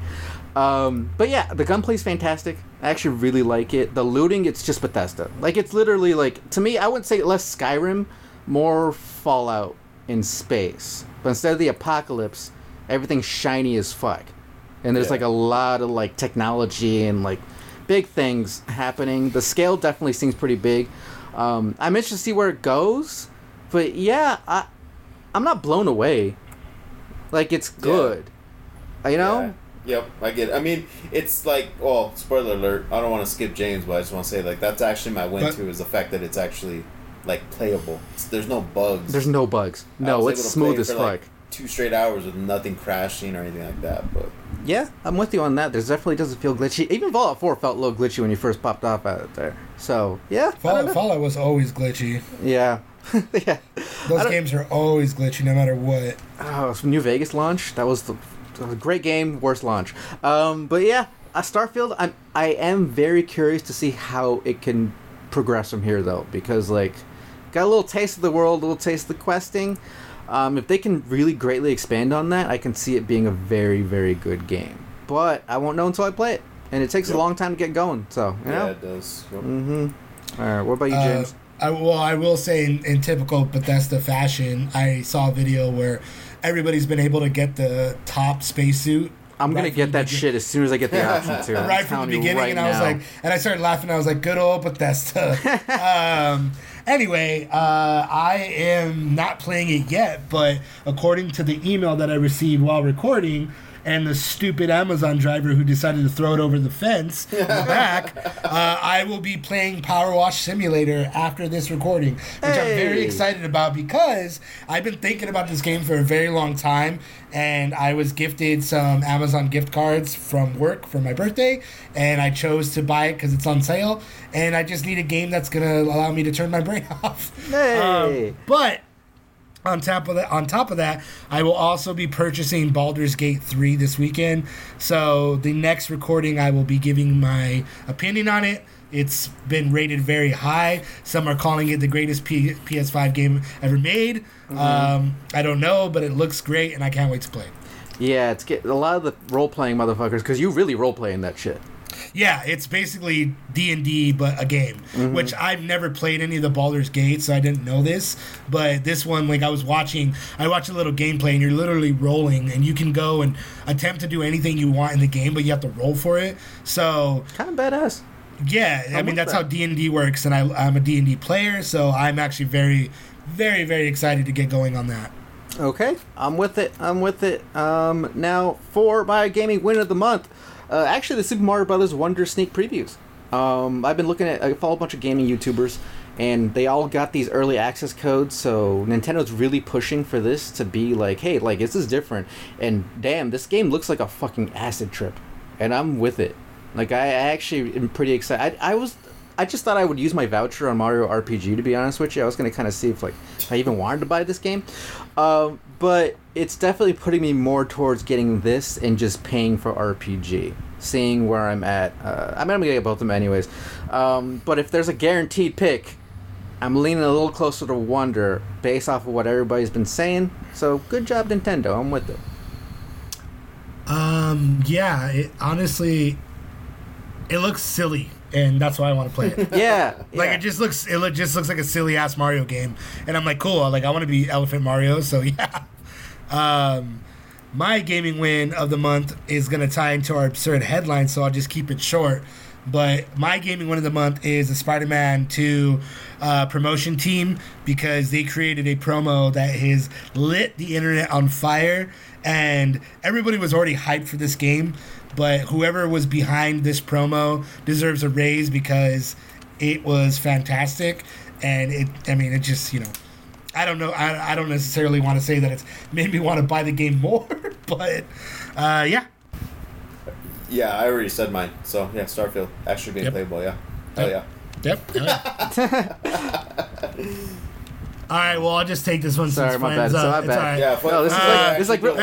But yeah, the gunplay's fantastic. I actually really like it. The looting, it's just Bethesda. Like it's literally like, to me, I wouldn't say less Skyrim, more Fallout in space. But instead of the apocalypse, everything's shiny as fuck. And there's Yeah. like a lot of like technology and like big things happening. The scale definitely seems pretty big. I'm interested to see where it goes. But yeah, I'm not blown away. Like it's good. You know? Yeah. Yep, I get it. I mean, it's like, well, spoiler alert, I don't want to skip James, but I just want to say, like, that's actually my win to is the fact that it's actually, like, playable. There's no bugs. There's no bugs. I No, was it's able to smooth play as for, fuck. like, 2 straight hours with nothing crashing or anything like that, but... Yeah, I'm with you on that. There's definitely doesn't feel glitchy. Even Fallout 4 felt a little glitchy when you first popped off at it there. So, yeah. I don't know. Fallout was always glitchy. Yeah. Yeah. Those games are always glitchy no matter what. Oh, it's New Vegas launch. That was a great game, worst launch. But yeah, Starfield, I am very curious to see how it can progress from here, though, because, like, got a little taste of the world, a little taste of the questing. If they can really greatly expand on that, I can see it being a very, very good game. But I won't know until I play it. And it takes a long time to get going, so, you know? Yeah, it does. Yep. Mm-hmm. All right, what about you, James? I will say in typical Bethesda fashion, I saw a video where everybody's been able to get the top spacesuit. I'm going to get that shit as soon as I get the option to. I'm Right from the telling you beginning, right and I was now. like, and I started laughing. I was like, "Good old Bethesda." Anyway, I am not playing it yet, but according to the email that I received while recording, and the stupid Amazon driver who decided to throw it over the fence in the back, I will be playing Power Wash Simulator after this recording, which I'm very Hey. excited about because I've been thinking about this game for a very long time, and I was gifted some Amazon gift cards from work for my birthday, and I chose to buy it because it's on sale, and I just need a game that's going to allow me to turn my brain off. Hey. But on top of that, I will also be purchasing Baldur's Gate 3 this weekend. So the next recording, I will be giving my opinion on it. It's been rated very high. Some are calling it the greatest PS5 game ever made. I don't know, but it looks great, and I can't wait to play it. Yeah, it's a lot of the role-playing motherfuckers, because you really role-play in that shit. Yeah, it's basically D&D, but a game, which I've never played any of the Baldur's Gate, so I didn't know this. But this one, like I watched a little gameplay, and you're literally rolling, and you can go and attempt to do anything you want in the game, but you have to roll for it. So, Kind of badass. yeah, I mean, with that's that. how D&D works, and I'm a D&D player, so I'm actually very, very, very excited to get going on that. Okay, I'm with it. Now, for my gaming win of the month, actually the Super Mario Brothers Wonder sneak previews. I follow a bunch of gaming YouTubers, and they all got these early access codes, so Nintendo's really pushing for this to be like, hey, like, this is different, and damn, this game looks like a fucking acid trip, and I'm with it. Like, I actually am pretty excited. I just thought I would use my voucher on Mario RPG, to be honest with you. I was going to kind of see if I even wanted to buy this game. But it's definitely putting me more towards getting this and just paying for RPG. Seeing where I'm at. I'm going to get both of them anyways. But if there's a guaranteed pick, I'm leaning a little closer to Wonder based off of what everybody's been saying. So good job, Nintendo. I'm with it. Yeah, honestly, it looks silly. and that's why I want to play it. Yeah. Like yeah. it just looks like a silly ass Mario game, and I'm like, cool. Like I want to be Elephant Mario, so yeah. My gaming win of the month is gonna tie into our absurd headline, so I'll just keep it short. But my gaming win of the month is the Spider-Man 2 promotion team, because they created a promo that has lit the internet on fire, and everybody was already hyped for this game. But whoever was behind this promo deserves a raise, because it was fantastic, and it just, I don't know, I don't necessarily want to say that it's made me want to buy the game more, but yeah. Yeah, I already said mine. So yeah, Starfield actually being playable. Yeah, hell yeah. Yep. All right, well, I'll just take this one. Sorry, since my Brian's bad. So up. my It's bad. all right. Yeah, No, this is like real.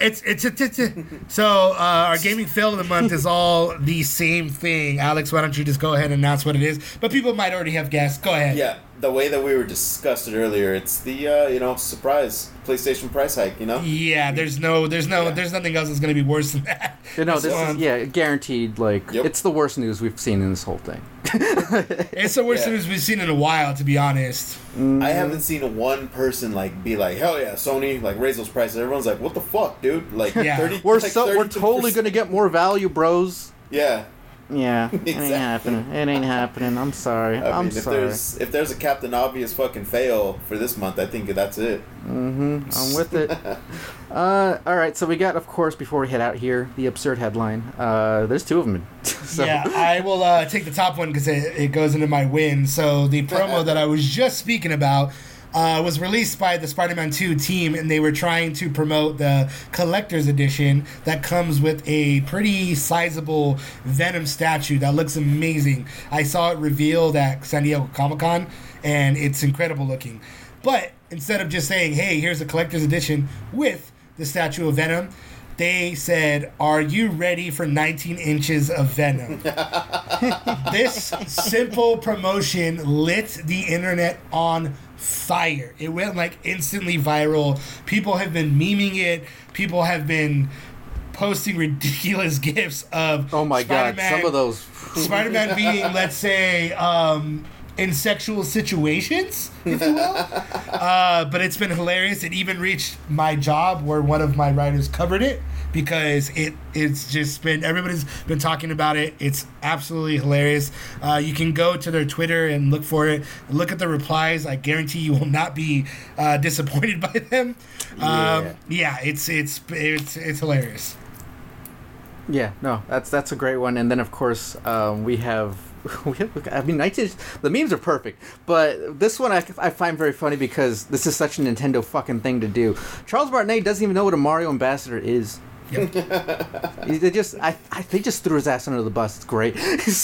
So our gaming fail of the month is all the same thing. Alex, why don't you just go ahead and announce what it is? But people might already have guessed. Go ahead. Yeah, the way that we were discussed it earlier, it's the surprise PlayStation price hike. Yeah, there's nothing else that's gonna be worse than that. This is guaranteed. Like it's the worst news we've seen in this whole thing. It's the worst news we've seen in a while, to be honest. I haven't seen one person be like, hell yeah, Sony, raise those prices. Everyone's like, what the fuck, dude? Yeah. 30, We're 32%. totally gonna get more value, bros. Yeah. Yeah, it Exactly. ain't happening. It ain't happening. I'm sorry. I mean, sorry. if there's a Captain Obvious fucking fail for this month, I think that's it. I'm with it. All right, so we got, of course, before we head out here, the absurd headline. There's two of them. So. Yeah, I will take the top one because it goes into my win. So the promo that I was just speaking about was released by the Spider-Man 2 team, and they were trying to promote the collector's edition that comes with a pretty sizable Venom statue that looks amazing. I saw it revealed at San Diego Comic-Con, and it's incredible looking. But instead of just saying, hey, here's a collector's edition with the statue of Venom, they said, are you ready for 19 inches of Venom? This simple promotion lit the internet on fire. It went instantly viral. People have been memeing it. People have been posting ridiculous gifs of Oh my god, some of those. Spider-Man being, let's say, in sexual situations, if you will. But it's been hilarious. It even reached my job where one of my writers covered it, because it's just been, everybody's been talking about it. It's absolutely hilarious. You can go to their Twitter and look for it. Look at the replies. I guarantee you will not be disappointed by them. It's hilarious. Yeah, no, that's a great one. And then of course we have. I mean, the memes are perfect, but this one I find very funny because this is such a Nintendo fucking thing to do. Charles Martinet doesn't even know what a Mario ambassador is. Yep. They just threw his ass under the bus. It's great.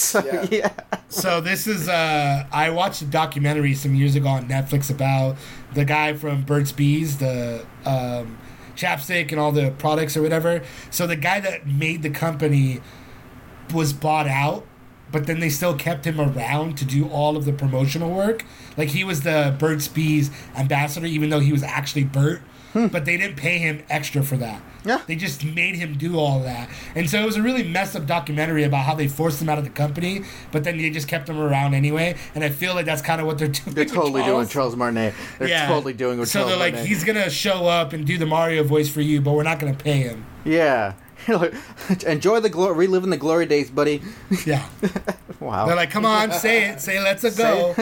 So this is I watched a documentary some years ago on Netflix about the guy from Burt's Bees, the chapstick and all the products or whatever. So the guy that made the company was bought out, but then they still kept him around to do all of the promotional work. Like, he was the Burt's Bees ambassador, even though he was actually Burt. But they didn't pay him extra for that. Yeah. They just made him do all of that. And so it was a really messed up documentary about how they forced him out of the company, but then they just kept him around anyway. And I feel like that's kind of what they're doing. They're totally doing Charles Martinet. They're totally doing what Charles Martinet. So they're like, he's going to show up and do the Mario voice for you, but we're not going to pay him. Yeah. Enjoy the reliving the glory days, buddy. Yeah. Wow. They're like, come on, say it. Say, let's go.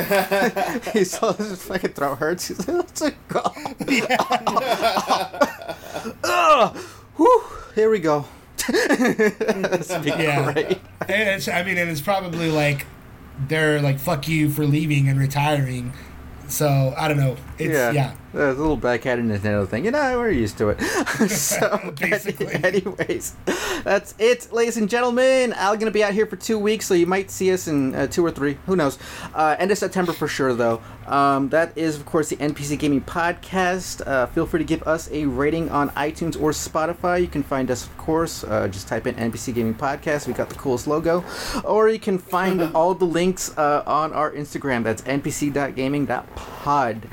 He saw his fucking throat hurts. He's like, let's go. Whew, here we go. This would be great. And it's probably like, they're like, fuck you for leaving and retiring. So, I don't know. It's, There's a little backhanded Nintendo thing. We're used to it. So, basically. Anyways, that's it, ladies and gentlemen. Al going to be out here for 2 weeks, so you might see us in 2 or 3. Who knows? End of September for sure, though. That is, of course, the NPC Gaming Podcast. Feel free to give us a rating on iTunes or Spotify. You can find us, of course. Just type in NPC Gaming Podcast. We got the coolest logo. Or you can find all the links on our Instagram. That's npc.gaming.pod.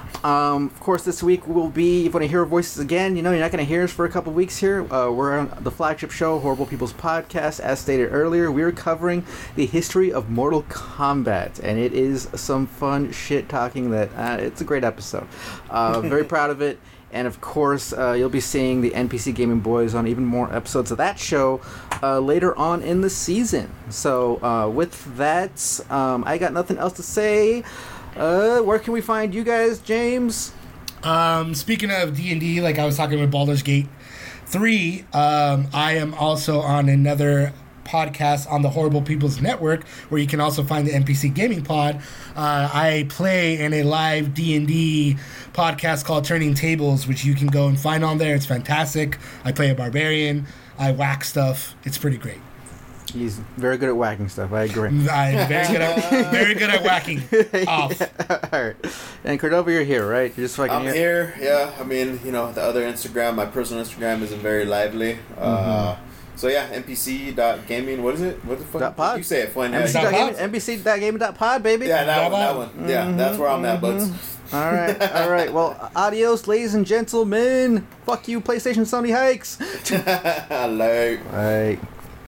Of course, this week will be, if you want to hear our voices again, you're not going to hear us for a couple weeks here. We're on the flagship show, Horrible People's Podcast. As stated earlier, we're covering the history of Mortal Kombat, and it is some fun shit talking that it's a great episode. Very proud of it. And of course, you'll be seeing the NPC Gaming Boys on even more episodes of that show later on in the season. So with that, I got nothing else to say. Where can we find you guys, James? Speaking of D&D, like I was talking with Baldur's Gate 3, I am also on another podcast on the Horrible People's Network, where you can also find the NPC Gaming Pod. I play in a live D&D podcast called Turning Tables, which you can go and find on there. It's fantastic. I play a barbarian. I whack stuff. It's pretty great. He's very good at whacking stuff. I agree. I'm very good at whacking off. All right. And Cordova, you're here, right? You're just fucking I'm here. Yeah. I mean, the other Instagram, my personal Instagram, isn't very lively. So yeah, npc.gaming. What is it? What the fuck? .pod. You say it. Fun. NPC.gaming.pod, baby. Yeah, that one. Yeah, that's where I'm at, buds. All right. Well, adios, ladies and gentlemen. Fuck you, PlayStation Sony hikes. Hello. All right.